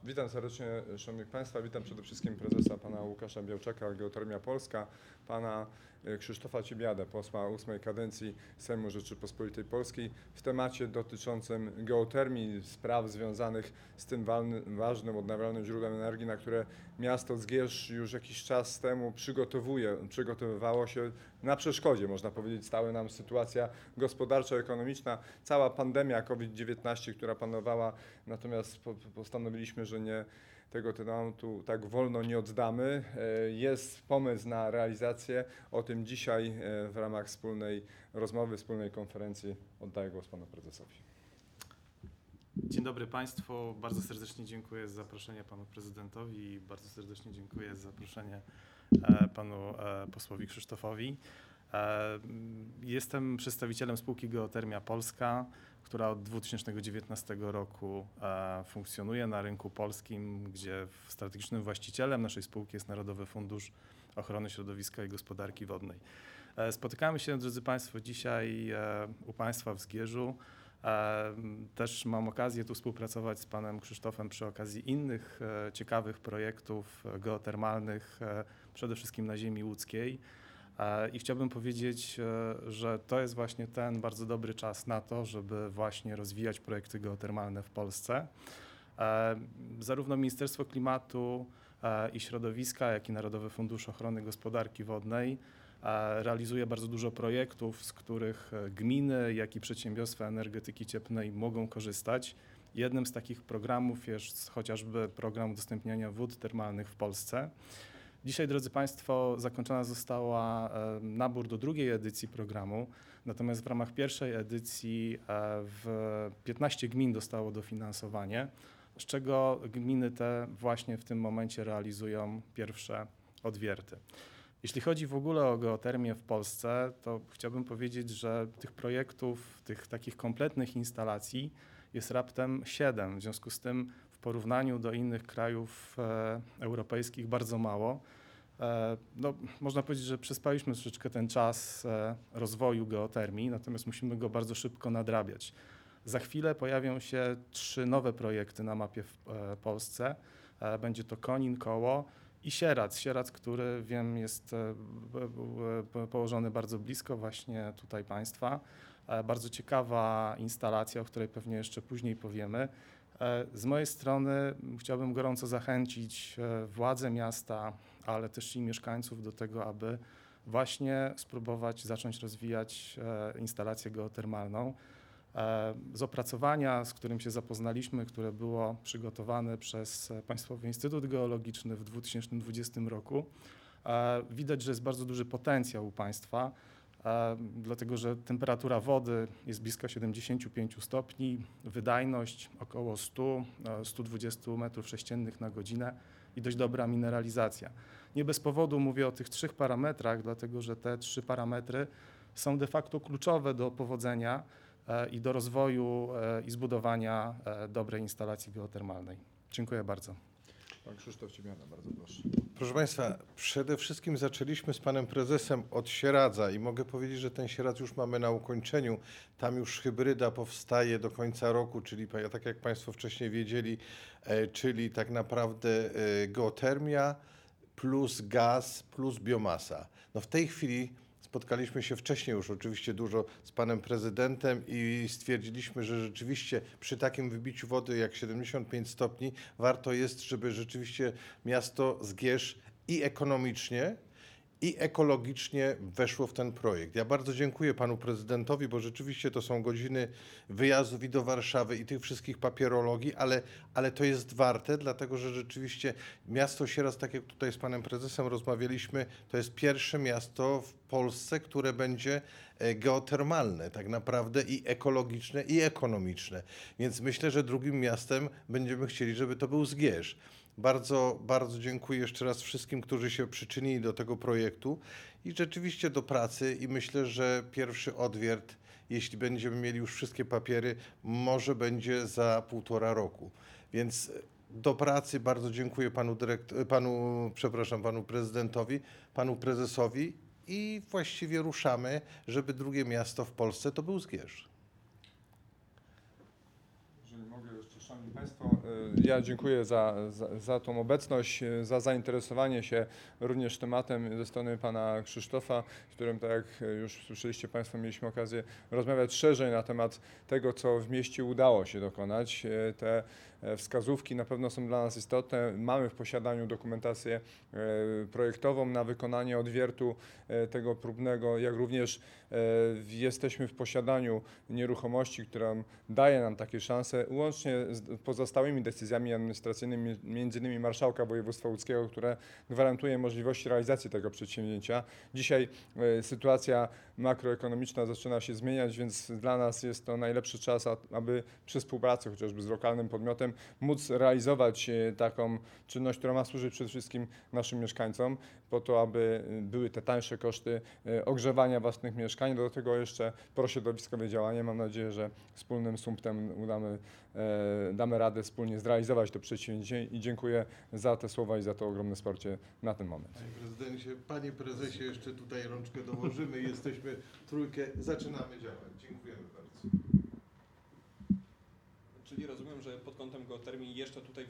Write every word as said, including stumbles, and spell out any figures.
Witam serdecznie, szanowni państwa. Witam przede wszystkim prezesa pana Łukasza Białczaka, Geotermia Polska, pana Krzysztofa Ciebiadę, posła ósmej kadencji Sejmu Rzeczypospolitej Polskiej w temacie dotyczącym geotermii, spraw związanych z tym ważnym, odnawialnym źródłem energii, na które miasto Zgierz już jakiś czas temu przygotowuje, przygotowywało się na przeszkodzie, można powiedzieć. Stała nam sytuacja gospodarcza, ekonomiczna, cała pandemia COVID dziewiętnaście, która panowała, natomiast postanowiliśmy, że nie, tego tematu tak wolno nie oddamy. Jest pomysł na realizację. O tym dzisiaj w ramach wspólnej rozmowy, wspólnej konferencji oddaję głos panu prezesowi. Dzień dobry Państwu. Bardzo serdecznie dziękuję za zaproszenie panu prezydentowi i bardzo serdecznie dziękuję za zaproszenie panu posłowi Krzysztofowi. Jestem przedstawicielem spółki Geotermia Polska, która od dwa tysiące dziewiętnastego roku funkcjonuje na rynku polskim, gdzie strategicznym właścicielem naszej spółki jest Narodowy Fundusz Ochrony Środowiska i Gospodarki Wodnej. Spotykamy się, drodzy Państwo, dzisiaj u Państwa w Zgierzu. Też mam okazję tu współpracować z panem Krzysztofem przy okazji innych ciekawych projektów geotermalnych, przede wszystkim na ziemi łódzkiej. I chciałbym powiedzieć, że to jest właśnie ten bardzo dobry czas na to, żeby właśnie rozwijać projekty geotermalne w Polsce. Zarówno Ministerstwo Klimatu i Środowiska, jak i Narodowy Fundusz Ochrony Gospodarki Wodnej realizuje bardzo dużo projektów, z których gminy, jak i przedsiębiorstwa energetyki cieplnej mogą korzystać. Jednym z takich programów jest chociażby program udostępniania wód termalnych w Polsce. Dzisiaj, drodzy Państwo, zakończona została nabór do drugiej edycji programu, natomiast w ramach pierwszej edycji w piętnaście gmin dostało dofinansowanie, z czego gminy te właśnie w tym momencie realizują pierwsze odwierty. Jeśli chodzi w ogóle o geotermię w Polsce, to chciałbym powiedzieć, że tych projektów, tych takich kompletnych instalacji jest raptem siedem, w związku z tym w porównaniu do innych krajów e, europejskich bardzo mało. E, no, można powiedzieć, że przespaliśmy troszeczkę ten czas e, rozwoju geotermii, natomiast musimy go bardzo szybko nadrabiać. Za chwilę pojawią się trzy nowe projekty na mapie w e, Polsce. E, będzie to Konin, Koło i Sieradz. Sieradz, który wiem jest e, e, położony bardzo blisko właśnie tutaj Państwa. E, bardzo ciekawa instalacja, o której pewnie jeszcze później powiemy. Z mojej strony chciałbym gorąco zachęcić władze miasta, ale też i mieszkańców do tego, aby właśnie spróbować zacząć rozwijać instalację geotermalną. Z opracowania, z którym się zapoznaliśmy, które było przygotowane przez Państwowy Instytut Geologiczny w dwa tysiące dwudziestym roku, widać, że jest bardzo duży potencjał u państwa, dlatego że temperatura wody jest blisko siedemdziesięciu pięciu stopni, wydajność około stu do stu dwudziestu metrów sześciennych na godzinę i dość dobra mineralizacja. Nie bez powodu mówię o tych trzech parametrach, dlatego że te trzy parametry są de facto kluczowe do powodzenia i do rozwoju i zbudowania dobrej instalacji geotermalnej. Dziękuję bardzo. Pan Krzysztof Ciebiada, bardzo proszę. Proszę Państwa, przede wszystkim zaczęliśmy z panem prezesem od Sieradza i mogę powiedzieć, że ten Sieradz już mamy na ukończeniu. Tam już hybryda powstaje do końca roku, czyli tak jak Państwo wcześniej wiedzieli, czyli tak naprawdę geotermia plus gaz plus biomasa. No w tej chwili spotkaliśmy się wcześniej już oczywiście dużo z panem prezydentem i stwierdziliśmy, że rzeczywiście przy takim wybiciu wody jak siedemdziesiąt pięć stopni warto jest, żeby rzeczywiście miasto Zgierz i ekonomicznie, i ekologicznie weszło w ten projekt. Ja bardzo dziękuję panu prezydentowi, bo rzeczywiście to są godziny wyjazdów i do Warszawy i tych wszystkich papierologii, ale, ale to jest warte, dlatego że rzeczywiście miasto Sieradz, tak jak tutaj z panem prezesem rozmawialiśmy, to jest pierwsze miasto w Polsce, które będzie geotermalne tak naprawdę i ekologiczne, i ekonomiczne. Więc myślę, że drugim miastem będziemy chcieli, żeby to był Zgierz. Bardzo, bardzo dziękuję jeszcze raz wszystkim, którzy się przyczynili do tego projektu i rzeczywiście do pracy i myślę, że pierwszy odwiert, jeśli będziemy mieli już wszystkie papiery, może będzie za półtora roku. Więc do pracy bardzo dziękuję panu, dyrekt- panu, przepraszam, panu prezydentowi, panu prezesowi i właściwie ruszamy, żeby drugie miasto w Polsce to był Zgierz. Jeżeli mogę jeszcze, szanowni państwo, y, ja dziękuję za, za, za tą obecność, y, za zainteresowanie się również tematem ze strony pana Krzysztofa, z którym, tak jak już słyszeliście Państwo, mieliśmy okazję rozmawiać szerzej na temat tego, co w mieście udało się dokonać. Y, Te e, wskazówki na pewno są dla nas istotne. Mamy w posiadaniu dokumentację e, projektową na wykonanie odwiertu e, tego próbnego, jak również e, jesteśmy w posiadaniu nieruchomości, która daje nam takie szanse, łącznie z pozostałymi decyzjami administracyjnymi, między innymi marszałka województwa łódzkiego, które gwarantuje możliwości realizacji tego przedsięwzięcia. Dzisiaj e, sytuacja makroekonomiczna zaczyna się zmieniać, więc dla nas jest to najlepszy czas, a- aby przy współpracy chociażby z lokalnym podmiotem móc realizować e, taką czynność, która ma służyć przede wszystkim naszym mieszkańcom, po to, aby e, były te tańsze koszty e, ogrzewania własnych mieszkań. Do tego jeszcze prośrodowiskowe działanie. Mam nadzieję, że wspólnym sumptem udamy, e, damy radę wspólnie zrealizować to przedsięwzięcie i dziękuję za te słowa i za to ogromne wsparcie na ten moment. Panie prezydencie, panie prezesie, jeszcze tutaj rączkę dołożymy. Jesteśmy trójkę, zaczynamy działać. Dziękujemy bardzo. Czyli rozumiem, że pod kątem geotermii jeszcze tutaj